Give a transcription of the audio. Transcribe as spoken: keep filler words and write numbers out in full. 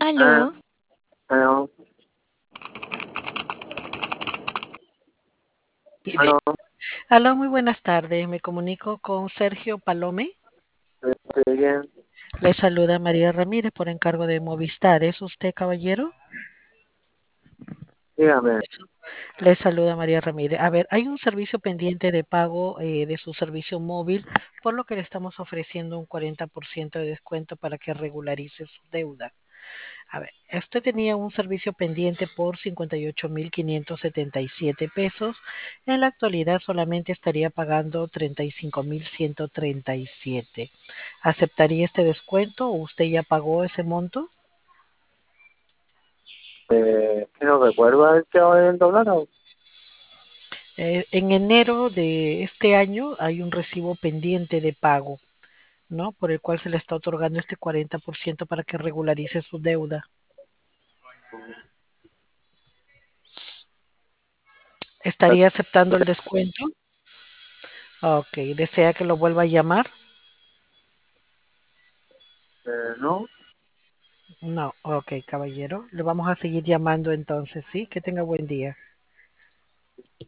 Ah, Aló, aló, mire, aló, aló, muy buenas tardes. Me comunico con Sergio Palome. estoy bien, Le saluda María Ramírez por encargo de Movistar. ¿Es usted caballero? dígame. Le saluda María Ramírez. A ver, hay un servicio pendiente de pago eh, de su servicio móvil, por lo que le estamos ofreciendo un cuarenta por ciento de descuento para que regularice su deuda. A ver, usted tenía un servicio pendiente por cincuenta y ocho mil quinientos setenta y siete pesos. En la actualidad solamente estaría pagando treinta y cinco mil ciento treinta y siete. ¿Aceptaría este descuento o usted ya pagó ese monto? Eh, ¿no recuerdo haber quedado en doblar o Eh, en enero de este año hay un recibo pendiente de pago, ¿no? Por el cual se le está otorgando este cuarenta por ciento para que regularice su deuda. ¿Estaría aceptando el descuento? Ok, ¿desea que lo vuelva a llamar? eh, no? No, ok, caballero. Le vamos a seguir llamando entonces, ¿sí? Que tenga buen día.